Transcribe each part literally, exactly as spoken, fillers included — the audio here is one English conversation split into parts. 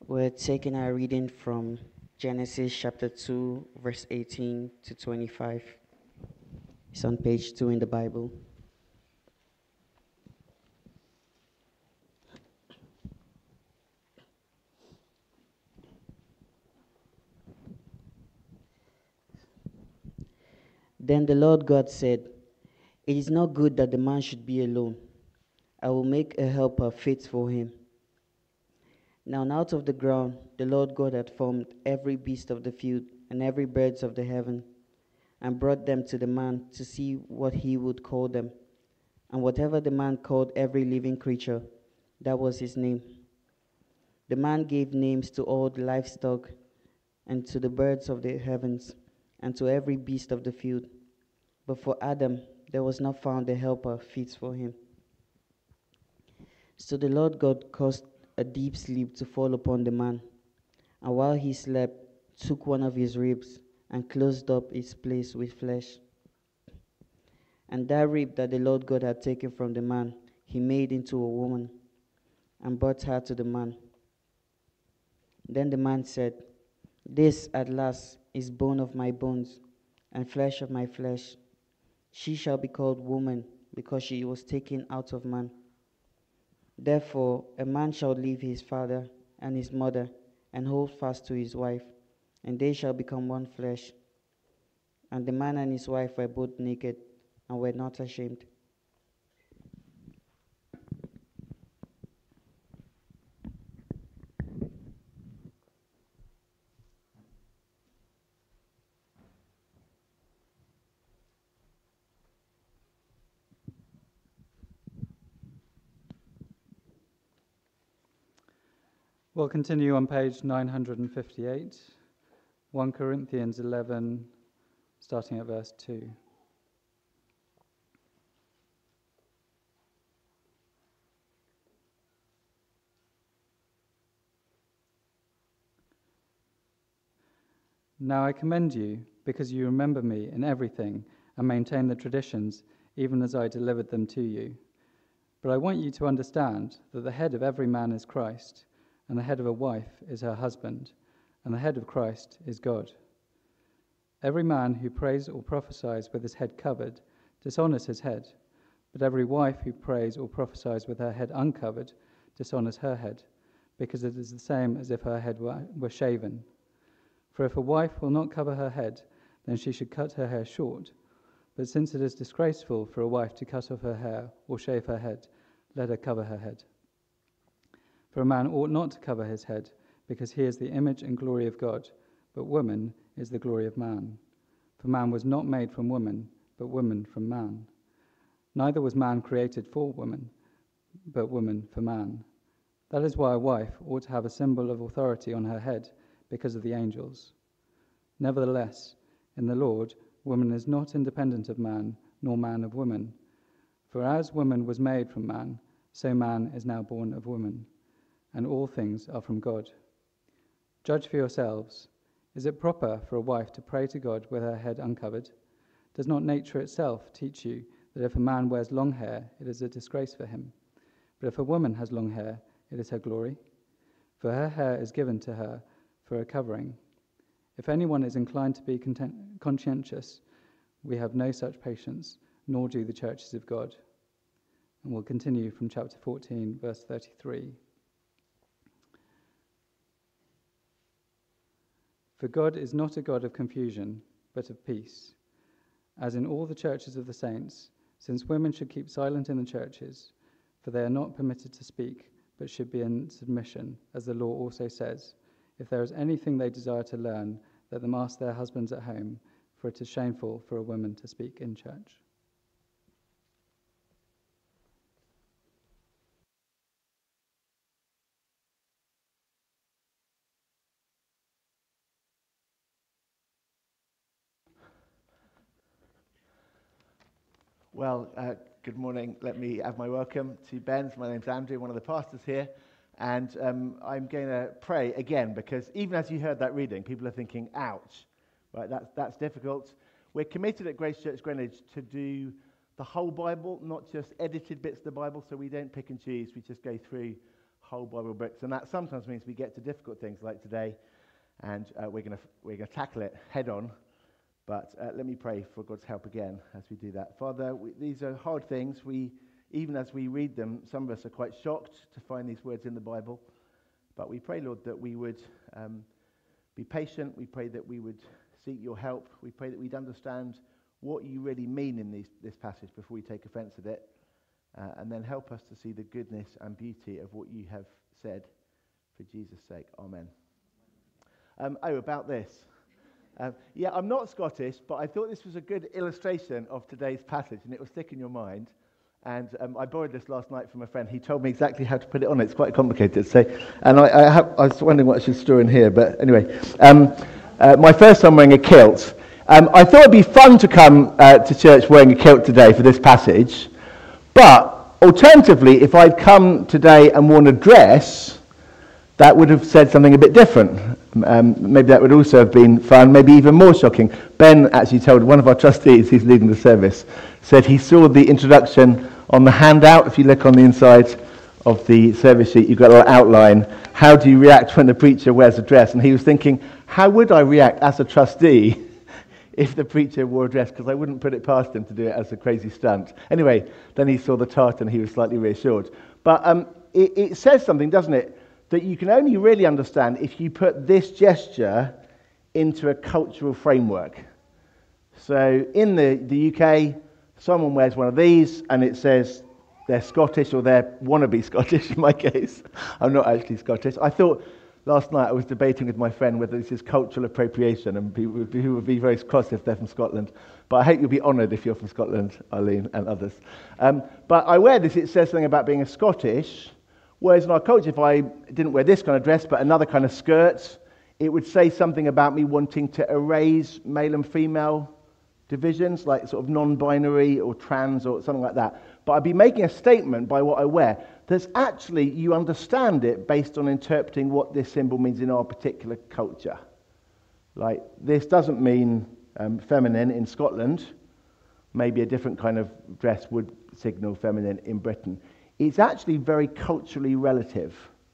We're taking our reading from Genesis chapter two, verse eighteen to twenty-five. It's on page two in the Bible. Then the Lord God said, "It is not good that the man should be alone. I will make a helper fit for him." Now out of the ground the Lord God had formed every beast of the field and every bird of the heaven, and brought them to the man to see what he would call them. And whatever the man called every living creature, that was his name. The man gave names to all the livestock, and to the birds of the heavens, and to every beast of the field. But for Adam there was not found a helper fit for him. So the Lord God caused a deep sleep to fall upon the man, and while he slept, took one of his ribs and closed up its place with flesh. And that rib that the Lord God had taken from the man, he made into a woman, and brought her to the man. Then the man said, "This at last is bone of my bones, and flesh of my flesh. She shall be called woman, because she was taken out of man. Therefore a man shall leave his father and his mother, and hold fast to his wife, and they shall become one flesh." And the man and his wife were both naked, and were not ashamed. We'll continue on page nine hundred fifty-eight, First Corinthians eleven, starting at verse two. Now I commend you, because you remember me in everything and maintain the traditions, even as I delivered them to you. But I want you to understand that the head of every man is Christ, and the head of a wife is her husband, and the head of Christ is God. Every man who prays or prophesies with his head covered dishonors his head, but every wife who prays or prophesies with her head uncovered dishonors her head, because it is the same as if her head were, were shaven. For if a wife will not cover her head, then she should cut her hair short. But since it is disgraceful for a wife to cut off her hair or shave her head, let her cover her head. For a man ought not to cover his head, because he is the image and glory of God, but woman is the glory of man. For man was not made from woman, but woman from man. Neither was man created for woman, but woman for man. That is why a wife ought to have a symbol of authority on her head, because of the angels. Nevertheless, in the Lord, woman is not independent of man, nor man of woman. For as woman was made from man, so man is now born of woman. And all things are from God. Judge for yourselves. Is it proper for a wife to pray to God with her head uncovered? Does not nature itself teach you that if a man wears long hair, it is a disgrace for him? But if a woman has long hair, it is her glory. For her hair is given to her for a covering. If anyone is inclined to be content- conscientious, we have no such patience, nor do the churches of God. And we'll continue from chapter fourteen, verse thirty-three. For God is not a God of confusion, but of peace, as in all the churches of the saints, since women should keep silent in the churches, for they are not permitted to speak, but should be in submission, as the law also says, if there is anything they desire to learn, let them ask their husbands at home, for it is shameful for a woman to speak in church. Well, uh, good morning. Let me add my welcome to Ben's. My name's Andrew, one of the pastors here. And um, I'm going to pray again, because even as you heard that reading, people are thinking, ouch, right? That's, that's difficult. We're committed at Grace Church Greenwich to do the whole Bible, not just edited bits of the Bible, so we don't pick and choose. We just go through whole Bible books, and that sometimes means we get to difficult things like today, and uh, we're going to we're going to tackle it head on. But uh, let me pray for God's help again as we do that. Father, we, these are hard things. We even as we read them, some of us are quite shocked to find these words in the Bible. But we pray, Lord, that we would um, be patient. We pray that we would seek your help. We pray that we'd understand what you really mean in these, this passage before we take offense at it. Uh, and then help us to see the goodness and beauty of what you have said for Jesus' sake. Amen. Um, oh, about this. Um, yeah, I'm not Scottish, but I thought this was a good illustration of today's passage, and it will stick in your mind. And um, I borrowed this last night from a friend. He told me exactly how to put it on. It's quite complicated. So, and I, I, have, I was wondering what I should store in here, but anyway. Um, uh, my first time wearing a kilt. Um, I thought it'd be fun to come uh, to church wearing a kilt today for this passage. But alternatively, if I'd come today and worn a dress, that would have said something a bit different. Um, maybe that would also have been fun, maybe even more shocking. Ben actually told one of our trustees, who's leading the service, said he saw the introduction on the handout. If you look on the inside of the service sheet, you've got an outline. How do you react when the preacher wears a dress? And he was thinking, how would I react as a trustee if the preacher wore a dress, because I wouldn't put it past him to do it as a crazy stunt. Anyway, then he saw the tartan and he was slightly reassured. But um, it, it says something, doesn't it, that you can only really understand if you put this gesture into a cultural framework. So in the, the U K, someone wears one of these and it says they're Scottish, or they're wannabe Scottish in my case. I'm not actually Scottish. I thought last night I was debating with my friend whether this is cultural appropriation, and people would be, would be very cross if they're from Scotland. But I hope you'll be honoured if you're from Scotland, Eileen, and others. Um, but I wear this, it says something about being a Scottish, whereas in our culture, if I didn't wear this kind of dress, but another kind of skirt, it would say something about me wanting to erase male and female divisions, like sort of non-binary or trans or something like that. But I'd be making a statement by what I wear. There's actually, you understand it based on interpreting what this symbol means in our particular culture. Like, this doesn't mean um, feminine in Scotland. Maybe a different kind of dress would signal feminine in Britain. It's actually very culturally relative.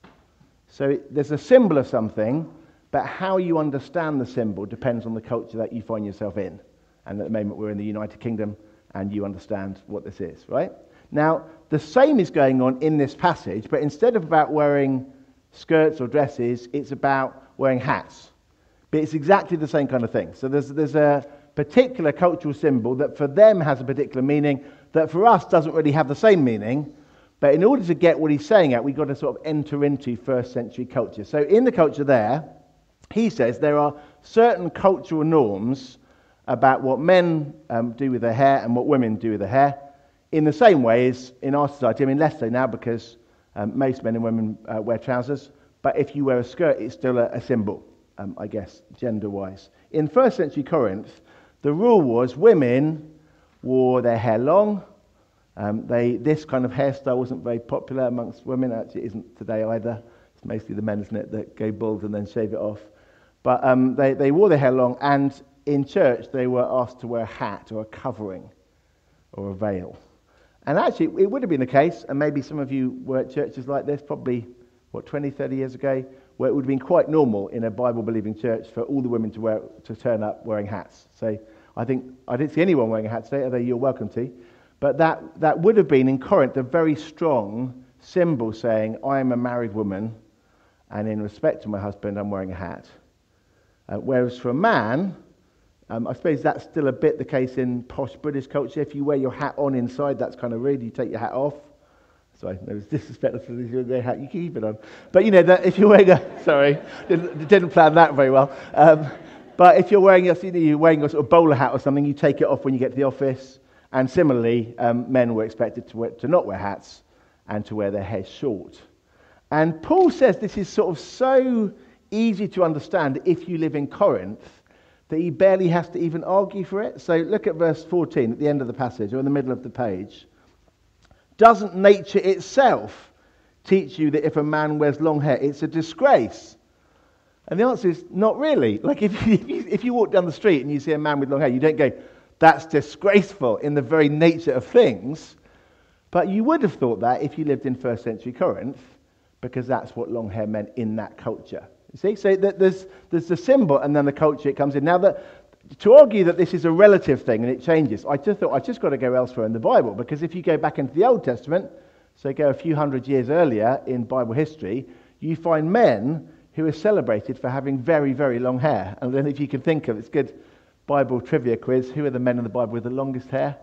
So there's a symbol of something, but how you understand the symbol depends on the culture that you find yourself in. And at the moment we're in the United Kingdom, and you understand what this is, right? Now, the same is going on in this passage, but instead of about wearing skirts or dresses, it's about wearing hats. But it's exactly the same kind of thing. So there's, there's a particular cultural symbol that for them has a particular meaning, that for us doesn't really have the same meaning. But in order to get what he's saying at, we've got to sort of enter into first century culture. So in the culture there, he says there are certain cultural norms about what men um, do with their hair and what women do with their hair, in the same way as in our society. I mean, less so now because um, most men and women uh, wear trousers, but if you wear a skirt, it's still a, a symbol, um, I guess, gender-wise. In first century Corinth, the rule was women wore their hair long. Um, they this kind of hairstyle wasn't very popular amongst women. Actually, it isn't today either. It's mostly the men, isn't it, that go bald and then shave it off. But um, they, they wore their hair long, and in church they were asked to wear a hat or a covering or a veil. And actually, it would have been the case, and maybe some of you were at churches like this, probably, what, twenty, thirty years ago, where it would have been quite normal in a Bible-believing church for all the women to wear to turn up wearing hats. So I think, I didn't see anyone wearing a hat today, although you're welcome to. But that, that would have been, in Corinth, a very strong symbol saying, I am a married woman, and in respect to my husband, I'm wearing a hat. Uh, whereas for a man, Um, I suppose that's still a bit the case in posh British culture. If you wear your hat on inside, that's kind of rude. You take your hat off. Sorry, there was disrespectful to your hat. You keep it on. But you know that if you're wearing a sorry, didn't, didn't plan that very well. Um, but if you're wearing a, you're wearing a sort of bowler hat or something, you take it off when you get to the office. And similarly, um, men were expected to wear, to not wear hats and to wear their hair short. And Paul says this is sort of so easy to understand if you live in Corinth, that he barely has to even argue for it. So look at verse fourteen at the end of the passage, or in the middle of the page. Doesn't nature itself teach you that if a man wears long hair, it's a disgrace? And the answer is not really. Like if you, if you, if you walk down the street and you see a man with long hair, you don't go, that's disgraceful in the very nature of things. But you would have thought that if you lived in first century Corinth, because that's what long hair meant in that culture. You see, so there's there's the symbol and then the culture it comes in. Now, that to argue that this is a relative thing and it changes, I just thought I just got to go elsewhere in the Bible, because if you go back into the Old Testament, so go a few hundred years earlier in Bible history, you find men who are celebrated for having very, very long hair. And then if you can think of, it's good Bible trivia quiz, who are the men in the Bible with the longest hair?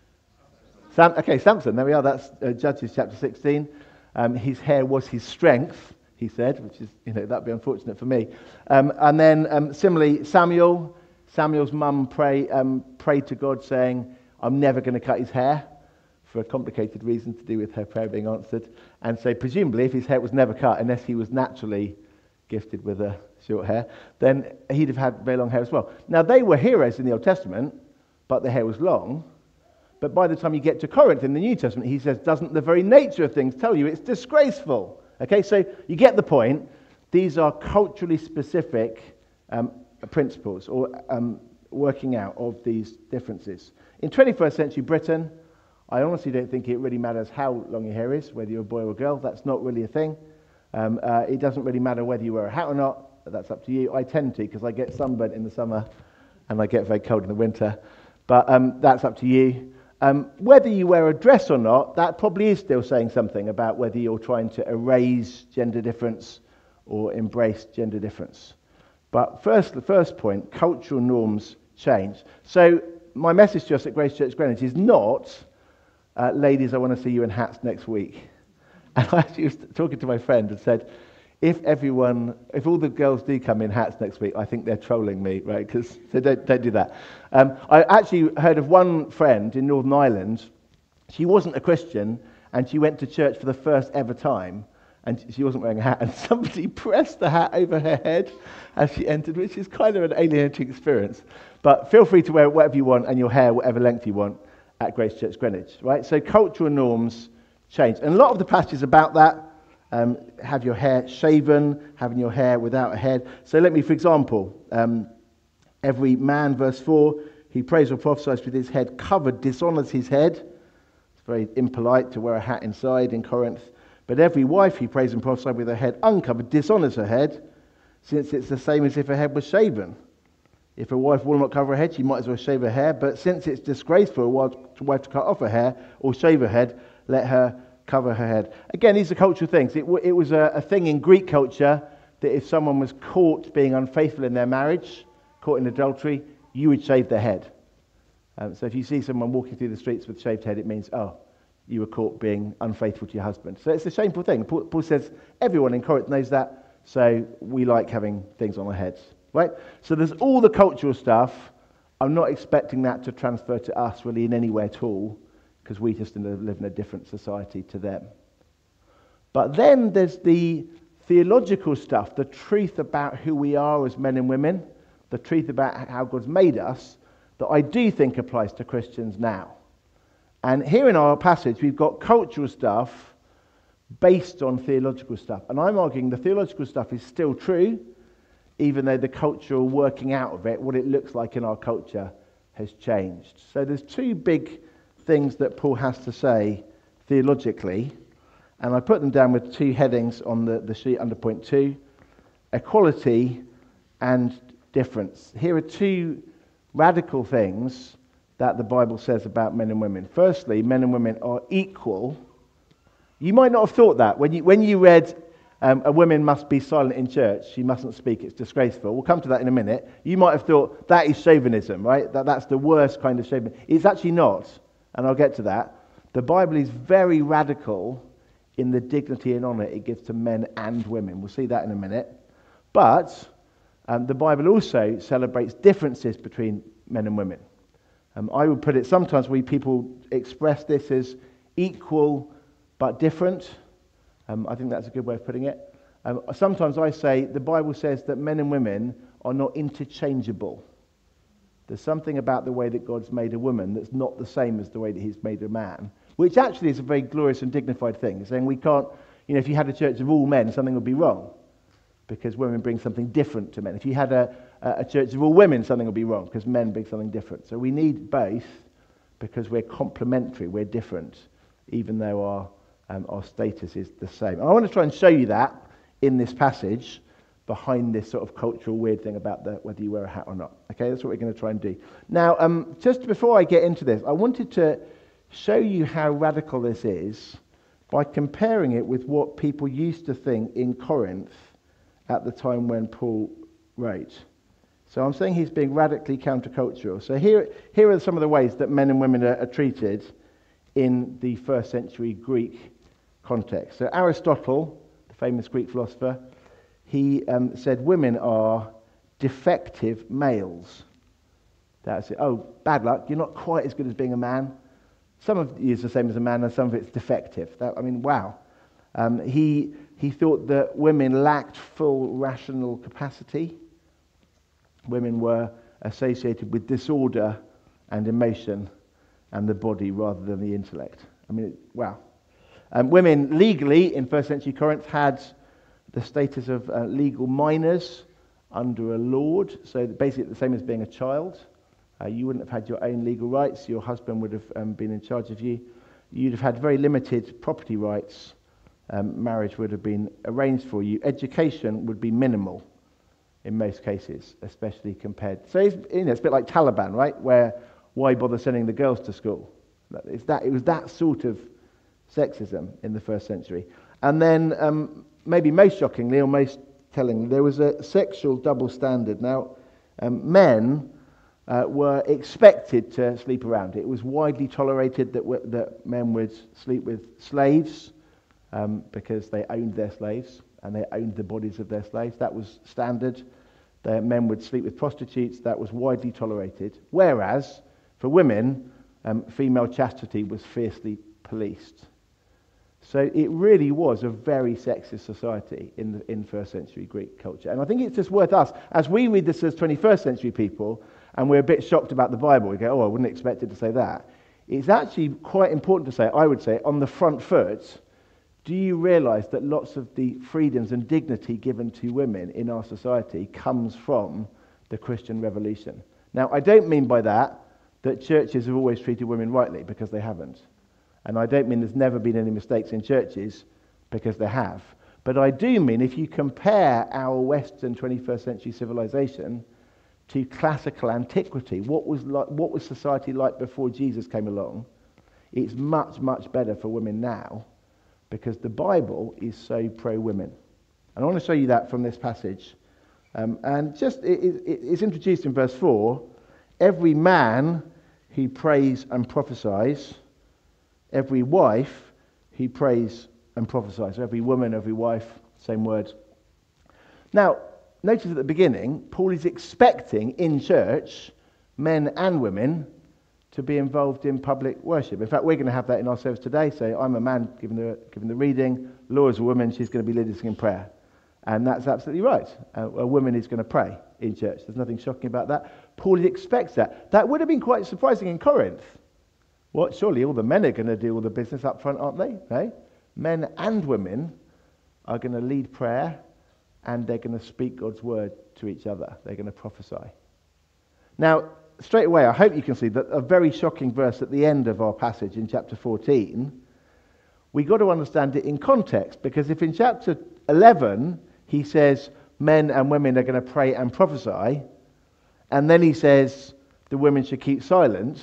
Sam, okay, Samson, there we are, that's uh, Judges chapter sixteen. Um, his hair was his strength, he said, which is, you know, that'd be unfortunate for me. Um, and then um, similarly, Samuel, Samuel's mum pray, um, prayed to God saying, I'm never going to cut his hair, for a complicated reason to do with her prayer being answered. And so presumably if his hair was never cut, unless he was naturally gifted with a short hair, then he'd have had very long hair as well. Now, they were heroes in the Old Testament, but their hair was long. But by the time you get to Corinth in the New Testament, he says, doesn't the very nature of things tell you it's disgraceful? Okay, so you get the point. These are culturally specific um, principles or um, working out of these differences. In twenty-first century Britain, I honestly don't think it really matters how long your hair is, whether you're a boy or a girl. That's not really a thing. Um, uh, it doesn't really matter whether you wear a hat or not. That's up to you. I tend to, because I get sunburnt in the summer and I get very cold in the winter. But um, that's up to you. Um, whether you wear a dress or not, that probably is still saying something about whether you're trying to erase gender difference or embrace gender difference. But first, the first point, cultural norms change. So my message to us at Grace Church Greenwich is not, uh, ladies, I want to see you in hats next week. And I actually was talking to my friend and said, if everyone, if all the girls do come in hats next week, I think they're trolling me, right? Because so don't, don't do that. Um, I actually heard of one friend in Northern Ireland. She wasn't a Christian, and she went to church for the first ever time, and she wasn't wearing a hat, and somebody pressed the hat over her head as she entered, which is kind of an alienating experience. But feel free to wear whatever you want and your hair whatever length you want at Grace Church Greenwich, right? So cultural norms change. And a lot of the passages about that, um, have your hair shaven, having your hair without a head. So let me, for example, um, every man, verse four, he prays or prophesies with his head covered, dishonours his head. It's very impolite to wear a hat inside in Corinth. But every wife, he prays and prophesies with her head uncovered, dishonours her head, since it's the same as if her head was shaven. If a wife will not cover her head, she might as well shave her hair. But since it's disgraceful for a wife to cut off her hair or shave her head, let her cover her head. Again, these are cultural things. It, w- it was a, a thing in Greek culture that if someone was caught being unfaithful in their marriage, caught in adultery, you would shave their head. Um, so if you see someone walking through the streets with a shaved head, it means, oh, you were caught being unfaithful to your husband. So it's a shameful thing. Paul, Paul says everyone in Corinth knows that, so we like having things on our heads. Right? So there's all the cultural stuff. I'm not expecting that to transfer to us really in any way at all, because we just live in a different society to them. But then there's the theological stuff, the truth about who we are as men and women, the truth about how God's made us, that I do think applies to Christians now. And here in our passage, we've got cultural stuff based on theological stuff. And I'm arguing the theological stuff is still true, even though the cultural working out of it, what it looks like in our culture, has changed. So there's two big things that Paul has to say theologically, and I put them down with two headings on the, the sheet under point two: equality and difference. Here are two radical things that the Bible says about men and women. Firstly, men and women are equal. You might not have thought that when you when you read um, a woman must be silent in church, she mustn't speak, it's disgraceful. We'll come to that in a minute. You might have thought that is chauvinism, right? That that's the worst kind of chauvinism. It's actually not, and I'll get to that. The Bible is very radical in the dignity and honour it gives to men and women. We'll see that in a minute. But um, the Bible also celebrates differences between men and women. Um, I would put it, sometimes we people express this as equal but different. Um, I think that's a good way of putting it. Um, sometimes I say the Bible says that men and women are not interchangeable. There's something about the way that God's made a woman that's not the same as the way that he's made a man, which actually is a very glorious and dignified thing. It's saying we can't, you know, if you had a church of all men, something would be wrong because women bring something different to men. If you had a, a church of all women, something would be wrong because men bring something different. So we need both because we're complementary, we're different, even though our um, our status is the same. And I want to try and show you that in this passage, behind this sort of cultural weird thing about the, whether you wear a hat or not. Okay, that's what we're going to try and do. Now, um, just before I get into this, I wanted to show you how radical this is by comparing it with what people used to think in Corinth at the time when Paul wrote. So I'm saying he's being radically countercultural. So here, here are some of the ways that men and women are, are treated in the first century Greek context. So Aristotle, the famous Greek philosopher, he um, said women are defective males. That's it. Oh, bad luck. You're not quite as good as being a man. Some of it is the same as a man, and some of it's defective. That, I mean, wow. Um, he he thought that women lacked full rational capacity. Women were associated with disorder and emotion and the body rather than the intellect. I mean, wow. Um, women legally in first century Corinth had the status of uh, legal minors under a lord, so basically the same as being a child. Uh, you wouldn't have had your own legal rights. Your husband would have um, been in charge of you. You'd have had very limited property rights. Um, marriage would have been arranged for you. Education would be minimal in most cases, especially compared. So it's, you know, it's a bit like Taliban, right? Where why bother sending the girls to school? It's that, it was that sort of sexism in the first century. And then, um, maybe most shockingly or most tellingly, there was a sexual double standard. Now, um, men uh, were expected to sleep around. It was widely tolerated that, w- that men would sleep with slaves um, because they owned their slaves and they owned the bodies of their slaves. That was standard. The men would sleep with prostitutes. That was widely tolerated. Whereas, for women, um, female chastity was fiercely policed. So it really was a very sexist society in the, in first century Greek culture. And I think it's just worth us, as we read this as twenty-first century people, and we're a bit shocked about the Bible, we go, oh, I wouldn't expect it to say that. It's actually quite important to say, I would say, on the front foot, do you realise that lots of the freedoms and dignity given to women in our society comes from the Christian Revolution? Now, I don't mean by that that churches have always treated women rightly, because they haven't. And I don't mean there's never been any mistakes in churches, because there have. But I do mean if you compare our Western twenty-first century civilization to classical antiquity, what was like, what was society like before Jesus came along, it's much, much better for women now, because the Bible is so pro-women. And I want to show you that from this passage. Um, and just, it, it, it's introduced in verse four, every man who prays and prophesies, every wife who prays and prophesies. So every woman, every wife, same word. Now, notice at the beginning, Paul is expecting in church men and women to be involved in public worship. In fact, we're going to have that in our service today. So I'm a man giving the, giving the reading. Laura's a woman. She's going to be leading us in prayer. And that's absolutely right. Uh, a woman is going to pray in church. There's nothing shocking about that. Paul expects that. That would have been quite surprising in Corinth. What? Surely all the men are going to do all the business up front, aren't they? No? Men and women are going to lead prayer, and they're going to speak God's word to each other. They're going to prophesy. Now, straight away, I hope you can see that a very shocking verse at the end of our passage in chapter fourteen, we got to understand it in context, because if in chapter eleven he says men and women are going to pray and prophesy, and then he says the women should keep silent,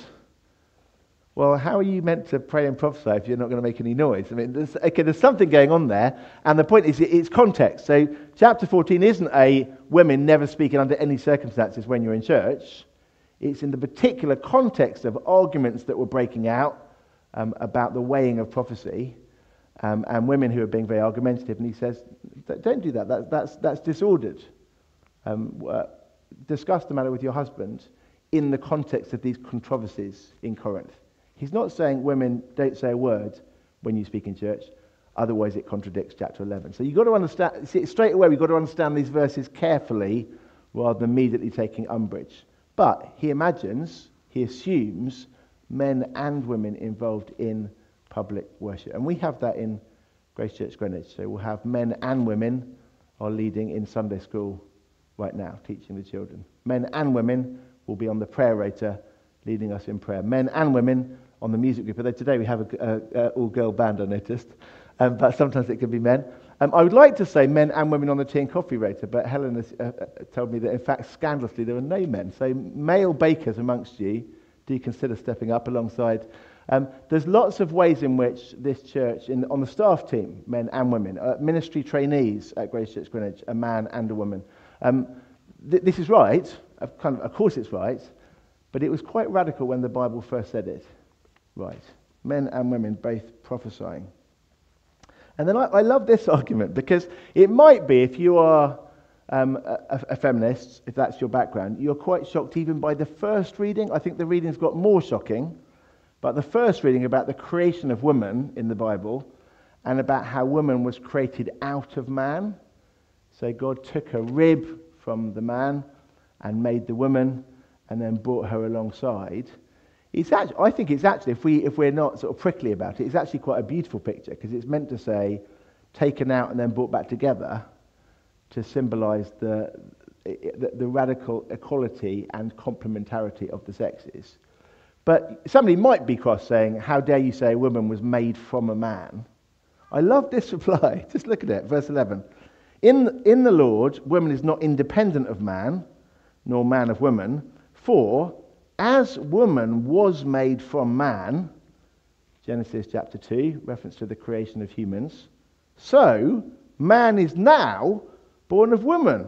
well, how are you meant to pray and prophesy if you're not going to make any noise? I mean, there's, okay, there's something going on there, and the point is it's context. So chapter fourteen isn't a women never speaking under any circumstances when you're in church. It's in the particular context of arguments that were breaking out um, about the weighing of prophecy, um, and women who are being very argumentative, and he says, don't do that, that that's, that's disordered. Um, uh, discuss the matter with your husband in the context of these controversies in Corinth. He's not saying women don't say a word when you speak in church, otherwise it contradicts chapter eleven. So you've got to understand, see, straight away we've got to understand these verses carefully rather than immediately taking umbrage. But he imagines, he assumes, men and women involved in public worship. And we have that in Grace Church Greenwich. So we'll have men and women are leading in Sunday school right now, teaching the children. Men and women will be on the prayer rota, leading us in prayer. Men and women on the music group. Although today we have a, a, a all-girl band, I noticed, um, but sometimes it can be men. Um, I would like to say men and women on the tea and coffee rater, but Helen has uh, uh, told me that in fact, scandalously, there are no men. So male bakers amongst you, do you consider stepping up alongside? Um, there's lots of ways in which this church, in, on the staff team, men and women, uh, ministry trainees at Grace Church Greenwich, a man and a woman. Um, th- this is right, of, kind of, of course it's right, but it was quite radical when the Bible first said it. Right, men and women both prophesying. And then I, I love this argument, because it might be, if you are um, a, a feminist, if that's your background, you're quite shocked even by the first reading. I think the readings got more shocking, but the first reading about the creation of woman in the Bible and about how woman was created out of man. So God took a rib from the man and made the woman and then brought her alongside. It's actually, I think it's actually, if, we, if we're not sort of prickly about it, it's actually quite a beautiful picture, because it's meant to say taken out and then brought back together to symbolize the, the, the radical equality and complementarity of the sexes. But somebody might be cross saying, how dare you say a woman was made from a man? I love this reply. Just look at it, verse eleven. In, in the Lord, woman is not independent of man, nor man of woman, for as woman was made from man, Genesis chapter two, reference to the creation of humans, so man is now born of woman,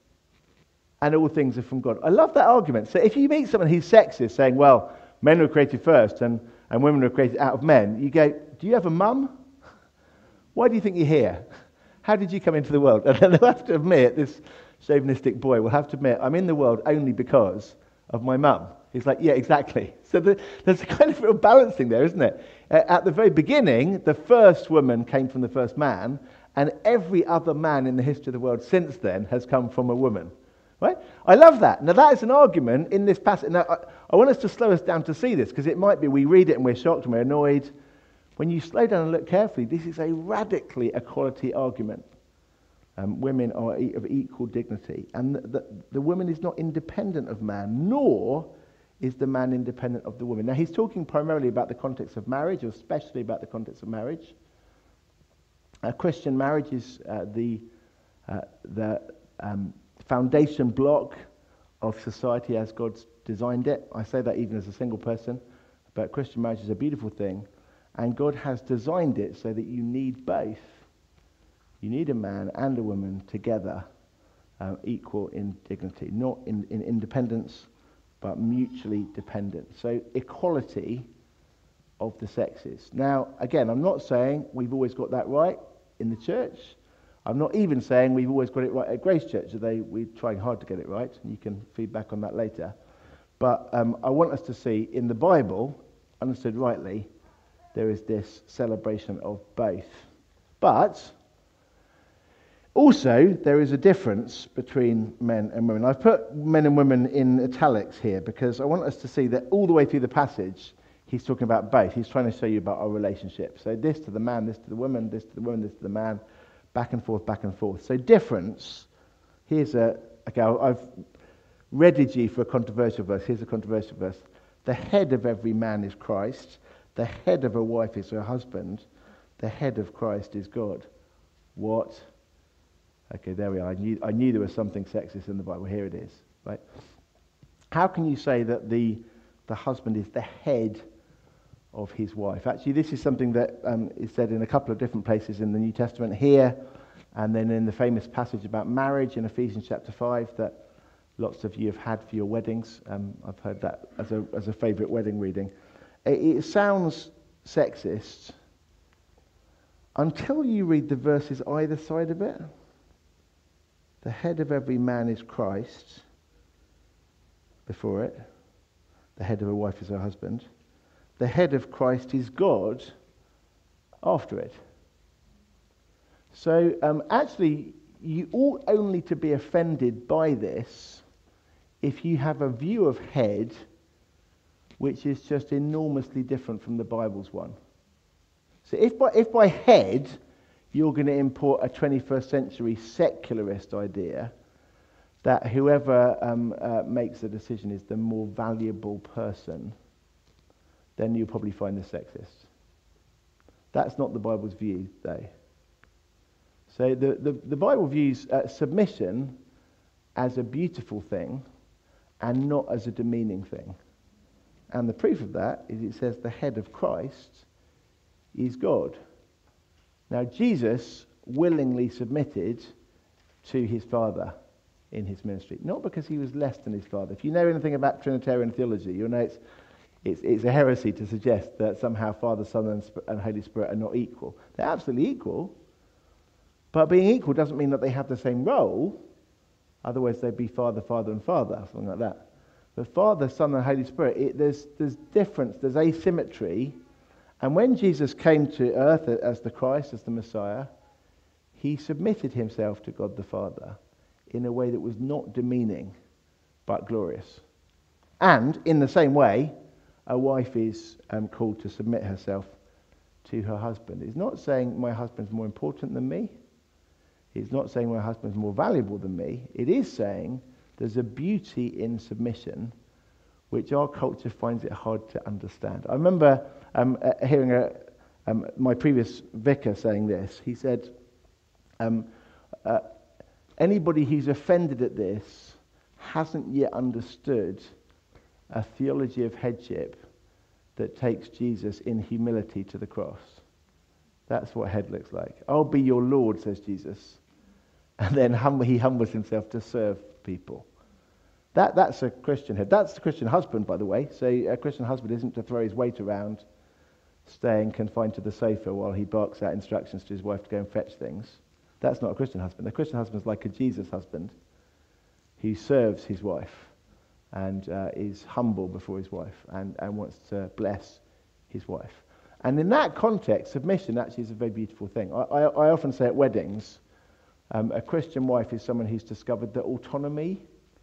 and all things are from God. I love that argument. So if you meet someone who's sexist, saying, well, men were created first and, and women were created out of men, you go, do you have a mum? Why do you think you're here? How did you come into the world? And then they'll have to admit, this chauvinistic boy will have to admit, I'm in the world only because of my mum. He's like, yeah, exactly. So the, there's a kind of real balancing there, isn't it? Uh, at the very beginning, the first woman came from the first man, and every other man in the history of the world since then has come from a woman. Right? I love that. Now, that is an argument in this passage. Now, I, I want us to slow us down to see this, because it might be we read it and we're shocked and we're annoyed. When you slow down and look carefully, this is a radically equality argument. Um, women are e- of equal dignity, and the, the, the woman is not independent of man, nor is the man independent of the woman. Now, he's talking primarily about the context of marriage, or especially about the context of marriage. A Christian marriage is uh, the uh, the um, foundation block of society as God's designed it. I say that even as a single person, but Christian marriage is a beautiful thing, and God has designed it so that you need both. You need a man and a woman together, uh, equal in dignity, not in, in independence, but mutually dependent. So equality of the sexes. Now, again, I'm not saying we've always got that right in the church. I'm not even saying we've always got it right at Grace Church, although we're trying hard to get it right, and you can feedback on that later. But um, I want us to see in the Bible, understood rightly, there is this celebration of both. But also, there is a difference between men and women. I've put men and women in italics here because I want us to see that all the way through the passage, he's talking about both. He's trying to show you about our relationship. So this to the man, this to the woman, this to the woman, this to the man, back and forth, back and forth. So difference, here's a, okay, I've readied you for a controversial verse. Here's a controversial verse. The head of every man is Christ. The head of a wife is her husband. The head of Christ is God. What? Okay, there we are. I knew, I knew there was something sexist in the Bible. Here it is. Right? How can you say that the, the husband is the head of his wife? Actually, this is something that um, is said in a couple of different places in the New Testament here, and then in the famous passage about marriage in Ephesians chapter five that lots of you have had for your weddings. Um, I've heard that as a, as a favourite wedding reading. It, it sounds sexist until you read the verses either side of it. The head of every man is Christ, before it. The head of a wife is her husband. The head of Christ is God, after it. So um, actually, you ought only to be offended by this if you have a view of head which is just enormously different from the Bible's one. So if by, if by head you're going to import a twenty-first century secularist idea that whoever um, uh, makes the decision is the more valuable person, then you'll probably find this sexist. That's not the Bible's view, though. So the, the, the Bible views uh, submission as a beautiful thing and not as a demeaning thing. And the proof of that is it says the head of Christ is God. Now, Jesus willingly submitted to his Father in his ministry, not because he was less than his Father. If you know anything about Trinitarian theology, you'll know it's, it's, it's a heresy to suggest that somehow Father, Son, and, Sp- and Holy Spirit are not equal. They're absolutely equal, but being equal doesn't mean that they have the same role. Otherwise, they'd be Father, Father, and Father, something like that. But Father, Son, and Holy Spirit, it, there's, there's difference, there's asymmetry. And when Jesus came to earth as the Christ, as the Messiah, he submitted himself to God the Father in a way that was not demeaning, but glorious. And in the same way, a wife is um, called to submit herself to her husband. It's not saying my husband's more important than me. It's not saying my husband's more valuable than me. It is saying there's a beauty in submission which our culture finds it hard to understand. I remember um, uh, hearing a, um, my previous vicar saying this. He said, um, uh, anybody who's offended at this hasn't yet understood a theology of headship that takes Jesus in humility to the cross. That's what head looks like. I'll be your Lord, says Jesus. And then hum- he humbles himself to serve people. That, that's a Christian head. That's the Christian husband, by the way. So a Christian husband isn't to throw his weight around, staying confined to the sofa while he barks out instructions to his wife to go and fetch things. That's not a Christian husband. A Christian husband is like a Jesus husband who serves his wife and uh, is humble before his wife and, and wants to bless his wife. And in that context, submission actually is a very beautiful thing. I, I, I often say at weddings, um, a Christian wife is someone who's discovered that autonomy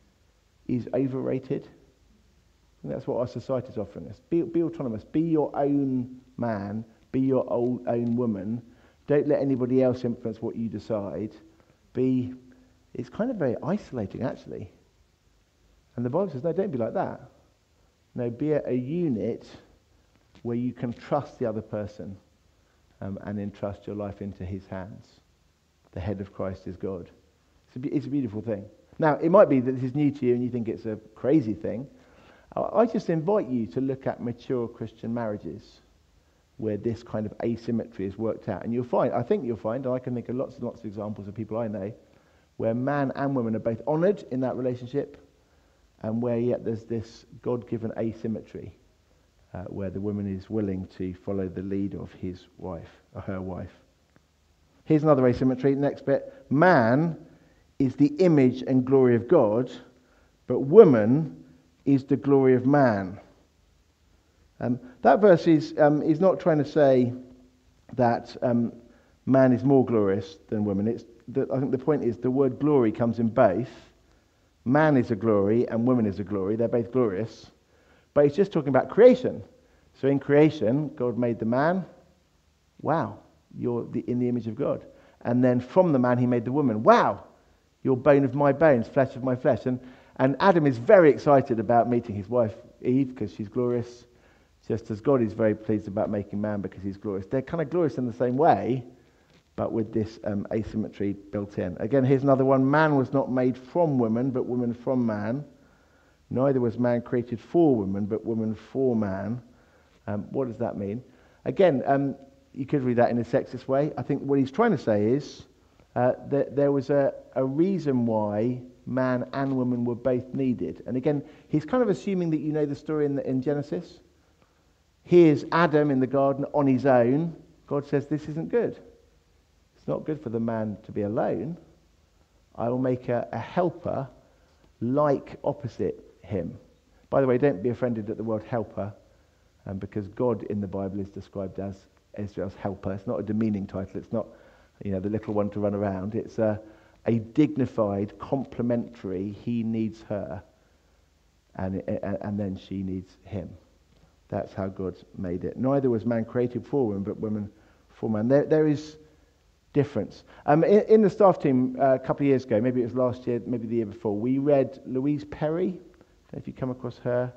is overrated. And that's what our society is offering us. Be, be autonomous. Be your own man. Be your own, own woman. Don't let anybody else influence what you decide. Be. It's kind of very isolating, actually. And the Bible says, no, don't be like that. No, be a, a unit where you can trust the other person um, and entrust your life into his hands. The head of Christ is God. It's a, it's a beautiful thing. Now, it might be that this is new to you and you think it's a crazy thing. I just invite you to look at mature Christian marriages where this kind of asymmetry is worked out. And you'll find, I think you'll find, and I can think of lots and lots of examples of people I know, where man and woman are both honoured in that relationship and where yet there's this God-given asymmetry uh, where the woman is willing to follow the lead of his wife, or her wife. Here's another asymmetry, next bit. Man is the image and glory of God, but woman is the glory of man. Um, that verse is, um, is not trying to say that um, man is more glorious than woman. It's the, I think the point is the word glory comes in both. Man is a glory and woman is a glory. They're both glorious. But it's just talking about creation. So in creation, God made the man. Wow, you're the, in the image of God. And then from the man, he made the woman. Wow, you're bone of my bones, flesh of my flesh. And And Adam is very excited about meeting his wife Eve because she's glorious, just as God is very pleased about making man because he's glorious. They're kind of glorious in the same way, but with this um, asymmetry built in. Again, here's another one. Man was not made from woman, but woman from man. Neither was man created for woman, but woman for man. Um, what does that mean? Again, um, you could read that in a sexist way. I think what he's trying to say is uh, that there was a, a reason why man and woman were both needed. And again, he's kind of assuming that you know the story in, the, in Genesis. Here's Adam in the garden on his own. God says, this isn't good. It's not good for the man to be alone. I will make a, a helper like opposite him. By the way, don't be offended at the word helper, um, because God in the Bible is described as Israel's helper. It's not a demeaning title. It's not, you know, the little one to run around. It's a A dignified, complementary, he needs her, and, and then she needs him. That's how God's made it. Neither was man created for woman, but woman for man. There, there is difference. Um, in, in the staff team uh, a couple of years ago, maybe it was last year, maybe the year before, we read Louise Perry. I don't know if you come across her.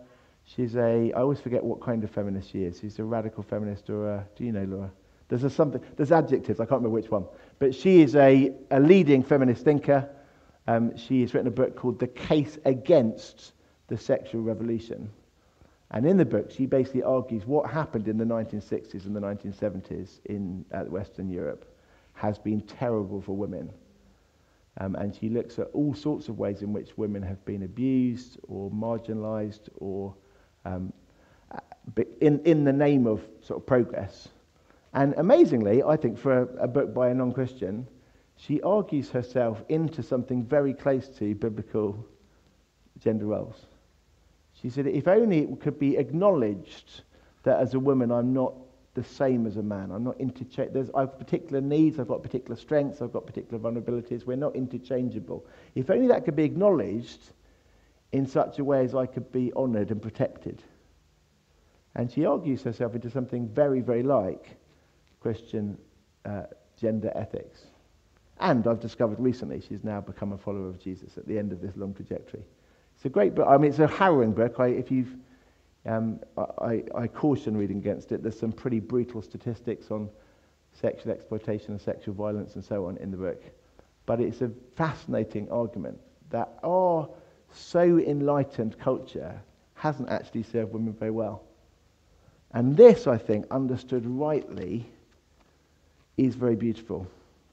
She's a, I always forget what kind of feminist she is. She's a radical feminist or a, do you know, Laura? There's a something, there's adjectives, I can't remember which one. But she is a, a leading feminist thinker. Um, she has written a book called The Case Against the Sexual Revolution. And in the book, she basically argues what happened in the nineteen sixties and the nineteen seventies in uh, Western Europe has been terrible for women. Um, and she looks at all sorts of ways in which women have been abused or marginalised or um, in, in the name of sort of progress. And amazingly, I think for a, a book by a non-Christian, she argues herself into something very close to biblical gender roles. She said, if only it could be acknowledged that as a woman I'm not the same as a man. I'm not interchangeable. There's I have particular needs, I've got particular strengths, I've got particular vulnerabilities. We're not interchangeable. If only that could be acknowledged in such a way as I could be honoured and protected. And she argues herself into something very, very like Christian uh, gender ethics. And I've discovered recently she's now become a follower of Jesus at the end of this long trajectory. It's a great book. I mean, it's a harrowing book. I, if you've, um, I, I caution reading against it. There's some pretty brutal statistics on sexual exploitation and sexual violence and so on in the book. But it's a fascinating argument that our so enlightened culture hasn't actually served women very well. And this, I think, understood rightly, is very beautiful.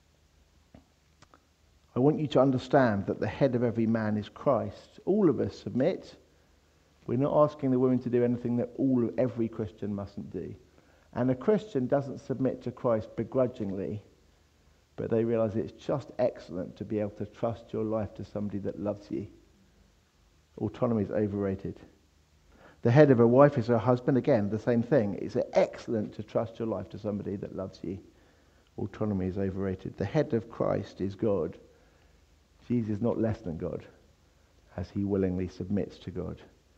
I want you to understand that the head of every man is Christ. All of us submit. We're not asking the women to do anything that all of every Christian mustn't do. And a Christian doesn't submit to Christ begrudgingly, but they realize it's just excellent to be able to trust your life to somebody that loves you. Autonomy is overrated. The head of a wife is her husband. Again, the same thing. It's excellent to trust your life to somebody that loves you. Autonomy is overrated. The head of Christ is God. Jesus is not less than God, as he willingly submits to God.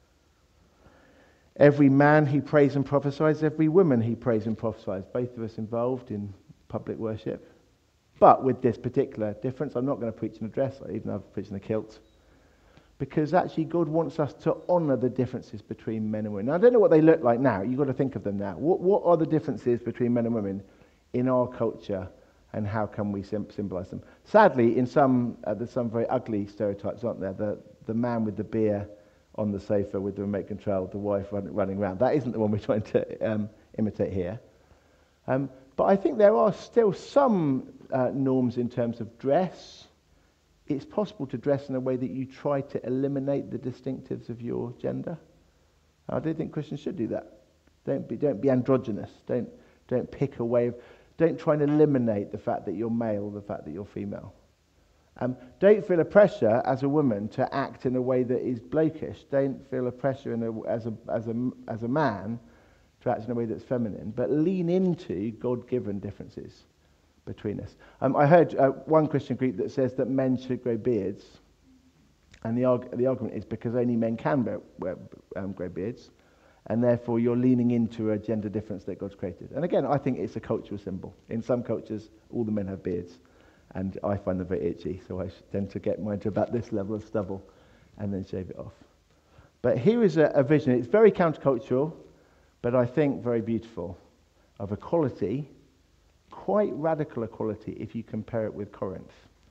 Every man he prays and prophesies, every woman he prays and prophesies. Both of us involved in public worship. But with this particular difference, I'm not going to preach an address, even though I've preached in a kilt. Because actually God wants us to honour the differences between men and women. Now, I don't know what they look like now. You've got to think of them now. What, what are the differences between men and women in our culture, and how can we sim- symbolise them? Sadly, in some, uh, there's some very ugly stereotypes, aren't there? The, the man with the beer on the sofa with the remote control, the wife run, running around. That isn't the one we're trying to um, imitate here. Um, but I think there are still some uh, norms in terms of dress. It's possible to dress in a way that you try to eliminate the distinctives of your gender. I don't think Christians should do that. Don't be, don't be androgynous. Don't, don't pick a way of... Don't try and eliminate the fact that you're male or the fact that you're female. Um, don't feel a pressure as a woman to act in a way that is blokish. Don't feel a pressure in a, as, a, as, a, as a man to act in a way that's feminine. But lean into God-given differences between us. Um, I heard uh, one Christian group that says that men should grow beards. And the, arg- the argument is because only men can wear, wear, um, grow beards. And therefore you're leaning into a gender difference that God's created. And again, I think it's a cultural symbol. In some cultures, all the men have beards. And I find them very itchy, so I tend to get mine to about this level of stubble and then shave it off. But here is a, a vision. It's very countercultural, but I think very beautiful, of equality, quite radical equality if you compare it with Corinth.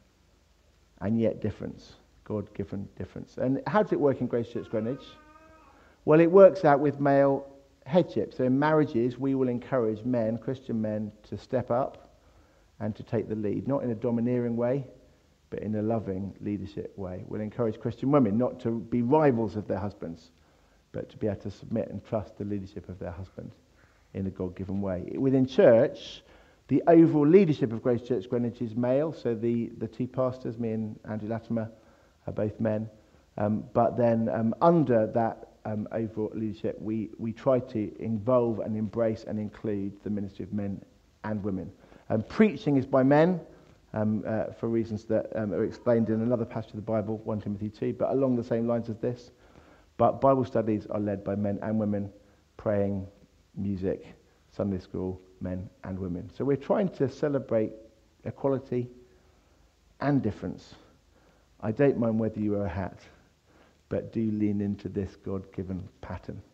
And yet difference, God-given difference. And how does it work in Grace Church Greenwich? Well, it works out with male headship. So in marriages, we will encourage men, Christian men, to step up and to take the lead. Not in a domineering way, but in a loving leadership way. We'll encourage Christian women not to be rivals of their husbands, but to be able to submit and trust the leadership of their husband in a God-given way. Within church, the overall leadership of Grace Church Greenwich is male. So the, the two pastors, me and Andrew Latimer, are both men. Um, but then um, under that Um, overall leadership, we, we try to involve and embrace and include the ministry of men and women. Um, preaching is by men um, uh, for reasons that um, are explained in another passage of the Bible, First Timothy two, but along the same lines as this. But Bible studies are led by men and women, praying, music, Sunday school, men and women. So we're trying to celebrate equality and difference. I don't mind whether you wear a hat, but do lean into this God-given pattern.